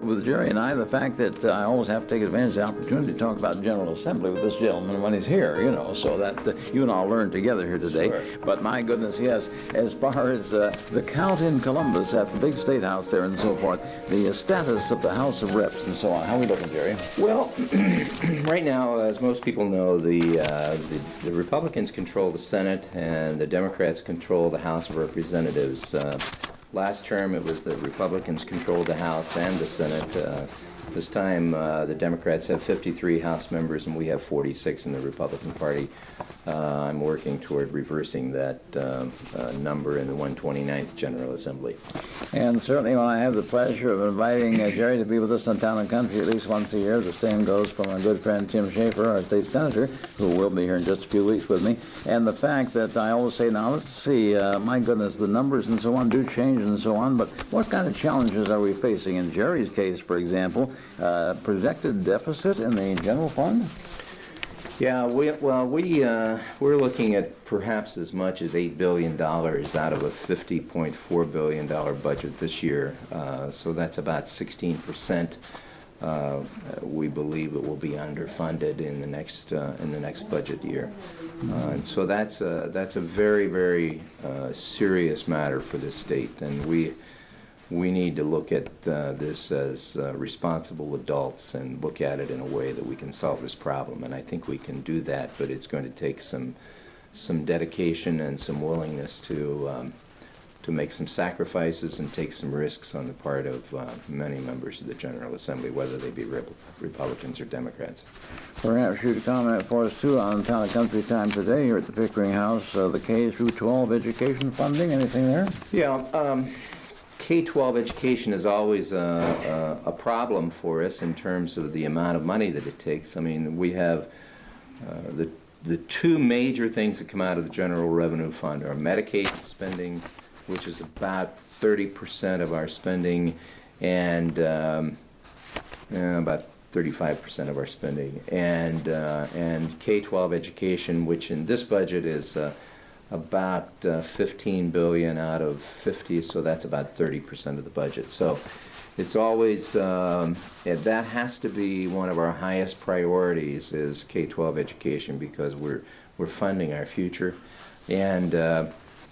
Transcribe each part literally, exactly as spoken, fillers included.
with Jerry and I the fact that uh, I always have to take advantage of the opportunity to talk about General Assembly with this gentleman when he's here, you know, so that uh, you and I'll learn together here today. Sure. But my goodness, yes, as far as uh, the count in Columbus at the big state house there and so forth, the uh, status of the House of Reps and so on, how are we looking, Jerry? Well, right now, as most people know, the, uh, the the Republicans control the Senate and the Democrats control the House of Representatives. Uh, last term, it was the Republicans controlled the House and the Senate. Uh, this time, uh, the Democrats have fifty-three House members and we have forty-six in the Republican Party. Uh, I'm working toward reversing that uh, uh, number in the one twenty-ninth General Assembly. And certainly when I have the pleasure of inviting uh, Jerry to be with us on Town and Country at least once a year, the same goes for my good friend Tim Schaefer, our state senator, who will be here in just a few weeks with me. And the fact that I always say, now let's see, uh, my goodness, the numbers and so on do change and so on, but what kind of challenges are we facing? In Jerry's case, for example, uh, projected deficit in the general fund? Yeah, we, well, we, uh, we're looking at perhaps as much as eight billion dollars out of a fifty point four billion dollars budget this year. Uh, so that's about sixteen percent. Uh, we believe it will be underfunded in the next, uh, in the next budget year. Uh, and so that's a, that's a very, very uh, serious matter for this state. And we, we need to look at uh, this as uh, responsible adults and look at it in a way that we can solve this problem. And I think we can do that, but it's going to take some some dedication and some willingness to um, to make some sacrifices and take some risks on the part of uh, many members of the General Assembly, whether they be Rep Republicans or Democrats. Perhaps you could comment for us too on Town and Country Time today here at the Pickering House, uh, the K through twelve education funding, anything there? Yeah. Um, K twelve education is always a, a, a problem for us in terms of the amount of money that it takes. I mean, we have uh, the, the two major things that come out of the General Revenue Fund are Medicaid spending, which is about thirty percent of our spending, and um, eh, about thirty-five percent of our spending, and, uh, and K twelve education, which in this budget is uh, about uh, fifteen billion dollars out of fifty, so that's about thirty percent of the budget. So it's always, um, yeah, that has to be one of our highest priorities is K twelve education, because we're, we're funding our future. And uh,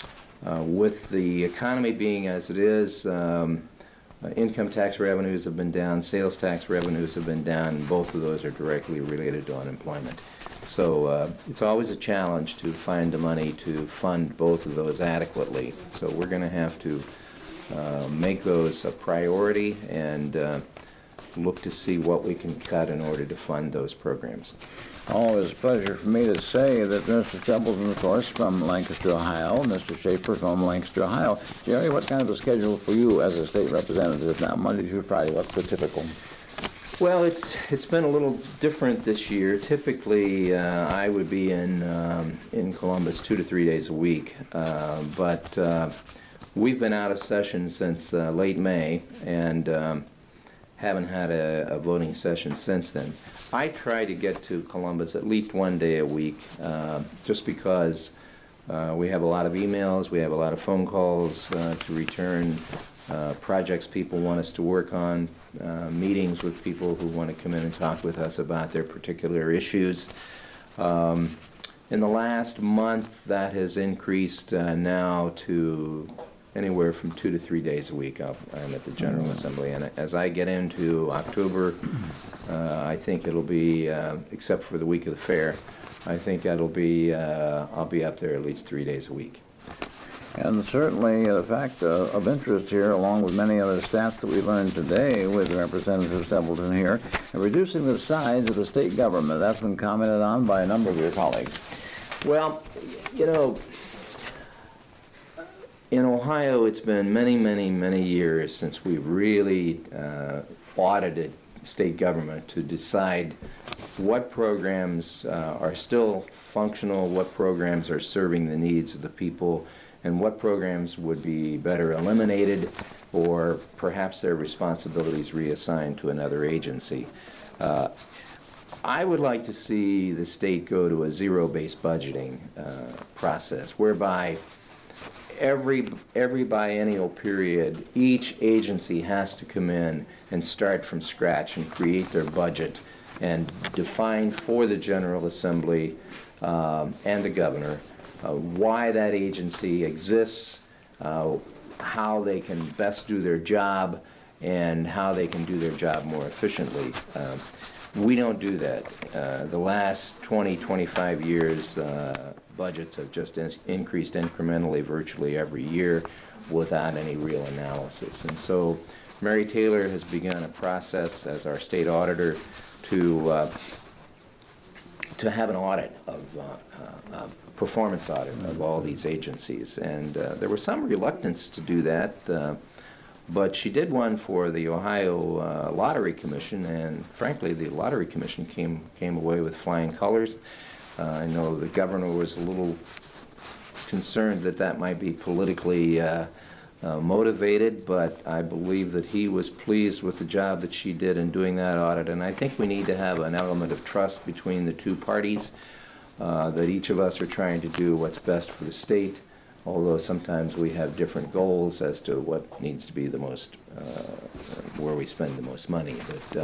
uh, with the economy being as it is, um, uh, income tax revenues have been down, sales tax revenues have been down, and both of those are directly related to unemployment. So uh, it's always a challenge to find the money to fund both of those adequately. So we're going to have to uh, make those a priority and uh, look to see what we can cut in order to fund those programs. Always a pleasure for me to say that Mister Templeton, of course, from Lancaster, Ohio, Mister Schaefer from Lancaster, Ohio. Jerry, what kind of a schedule for you as a state representative now, Monday through Friday? What's the typical? Well, it's it's been a little different this year. Typically, uh, I would be in um, in Columbus two to three days a week, uh, but uh, we've been out of session since uh, late May and um, haven't had a, a voting session since then. I try to get to Columbus at least one day a week, uh, just because uh, we have a lot of emails, we have a lot of phone calls uh, to return. Uh, projects people want us to work on, uh, meetings with people who want to come in and talk with us about their particular issues. Um, in the last month, that has increased uh, now to anywhere from two to three days a week. I'll, I'm at the General Assembly, and as I get into October, uh, I think it'll be, uh, except for the week of the fair, I think that'll be, uh, I'll be up there at least three days a week. And certainly uh, the fact uh, of interest here, along with many other stats that we learned today with Representative Templeton here, reducing the size of the state government. That's been commented on by a number of your colleagues. Well, you know, in Ohio, it's been many, many, many years since we really uh, audited state government to decide what programs uh, are still functional, what programs are serving the needs of the people, and what programs would be better eliminated or perhaps their responsibilities reassigned to another agency. Uh, I would like to see the state go to a zero-based budgeting uh, process whereby every, every biennial period, each agency has to come in and start from scratch and create their budget and define for the General Assembly um, and the governor uh, why that agency exists, uh, how they can best do their job, and how they can do their job more efficiently. Uh, we don't do that. Uh, the last twenty, twenty-five years, uh, budgets have just in increased incrementally virtually every year without any real analysis. And so Mary Taylor has begun a process as our state auditor to uh, to have an audit of uh, uh, a performance audit of all these agencies. And uh, there was some reluctance to do that, uh, but she did one for the Ohio uh, Lottery Commission, and frankly, the Lottery Commission came came away with flying colors. Uh, I know the governor was a little concerned that that might be politically uh, uh, motivated, but I believe that he was pleased with the job that she did in doing that audit. And I think we need to have an element of trust between the two parties, uh, that each of us are trying to do what's best for the state, although sometimes we have different goals as to what needs to be the most, uh, where we spend the most money. But uh,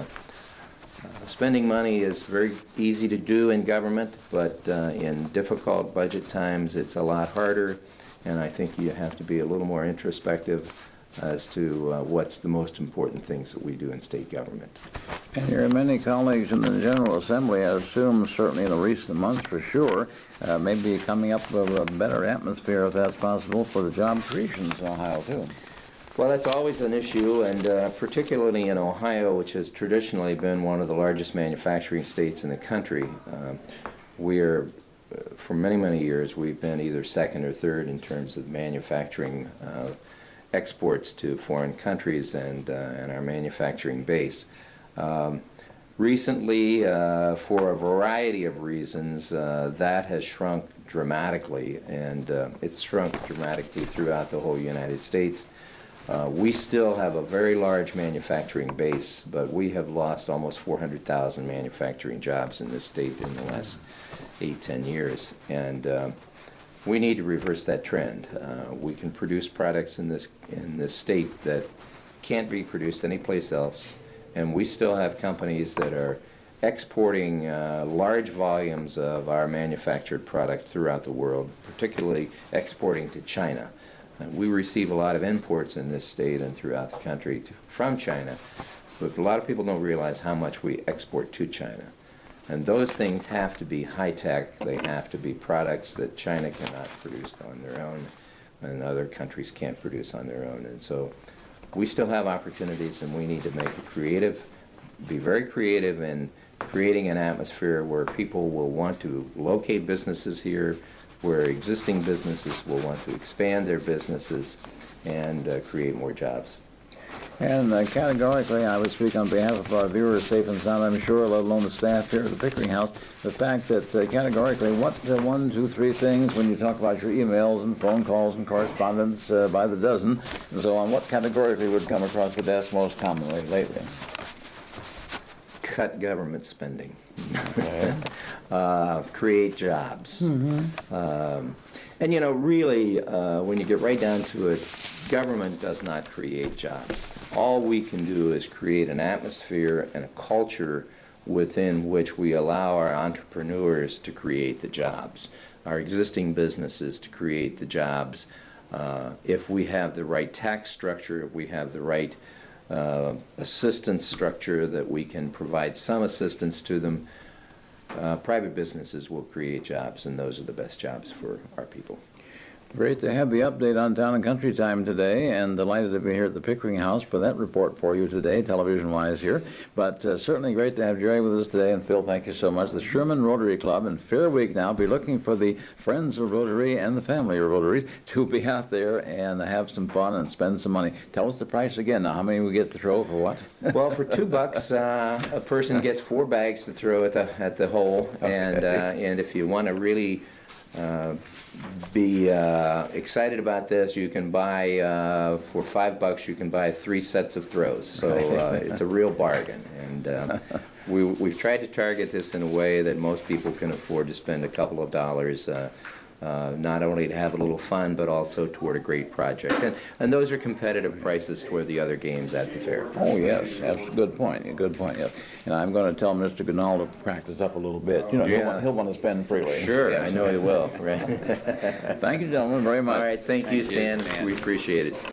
uh, spending money is very easy to do in government, but uh, in difficult budget times it's a lot harder, and I think you have to be a little more introspective as to uh, what's the most important things that we do in state government. And there are many colleagues in the General Assembly, I assume, certainly in the recent months for sure, uh, maybe coming up with a better atmosphere, if that's possible, for the job creations in Ohio, too. Well, that's always an issue, and uh, particularly in Ohio, which has traditionally been one of the largest manufacturing states in the country. Uh, we are, uh, for many, many years, we've been either second or third in terms of manufacturing uh, exports to foreign countries and, uh, and our manufacturing base. Um, recently, uh, for a variety of reasons, uh, that has shrunk dramatically, and uh, it's shrunk dramatically throughout the whole United States. Uh, we still have a very large manufacturing base, but we have lost almost four hundred thousand manufacturing jobs in this state in the last eight, ten years. And uh, we need to reverse that trend. Uh, we can produce products in this in this state that can't be produced anyplace else, and we still have companies that are exporting uh, large volumes of our manufactured product throughout the world, particularly exporting to China. Uh, we receive a lot of imports in this state and throughout the country to, from China, but a lot of people don't realize how much we export to China. And those things have to be high-tech. They have to be products that China cannot produce on their own and other countries can't produce on their own. And so we still have opportunities, and we need to make it creative, be very creative in creating an atmosphere where people will want to locate businesses here, where existing businesses will want to expand their businesses and uh, create more jobs. And uh, categorically, I would speak on behalf of our viewers, safe and sound, I'm sure, let alone the staff here at the Pickering House, the fact that uh, categorically, what uh, one, two, three things when you talk about your emails and phone calls and correspondence uh, by the dozen and so on, what categorically would come across the desk most commonly lately? Cut government spending. Okay. uh, create jobs. Mm-hmm. um, and you know, really, uh, when you get right down to it, government does not create jobs. All we can do is create an atmosphere and a culture within which we allow our entrepreneurs to create the jobs, our existing businesses to create the jobs. Uh, if we have the right tax structure, if we have the right uh, assistance structure that we can provide some assistance to them, uh, private businesses will create jobs, and those are the best jobs for our people. Great to have the update on Town and Country Time today, and delighted to be here at the Pickering House for that report for you today, television-wise here. But uh, certainly great to have Jerry with us today, and Phil, thank you so much. The Sherman Rotary Club in Fair Week now be looking for the Friends of Rotary and the family of Rotaries to be out there and have some fun and spend some money. Tell us the price again now. How many we get to throw for what? Well, for two bucks, uh, a person gets four bags to throw at the at the hole, okay. and uh, and if you want to really Uh, be uh, excited about this, you can buy uh, for five bucks you can buy three sets of throws, so uh, it's a real bargain. And uh, we, we've tried to target this in a way that most people can afford to spend a couple of dollars uh, uh, not only to have a little fun, but also toward a great project. And, and those are competitive prices toward the other games at the fair. Oh, yes, that's a good point, a good point, yes. And I'm going to tell Mister Ganal to practice up a little bit. You know, he'll, Yeah. want, he'll want to spend freely. Sure, Yes. I know he will. Right. Thank you, gentlemen, very much. All right, thank you, Thank you, Stan. Stan. We appreciate it.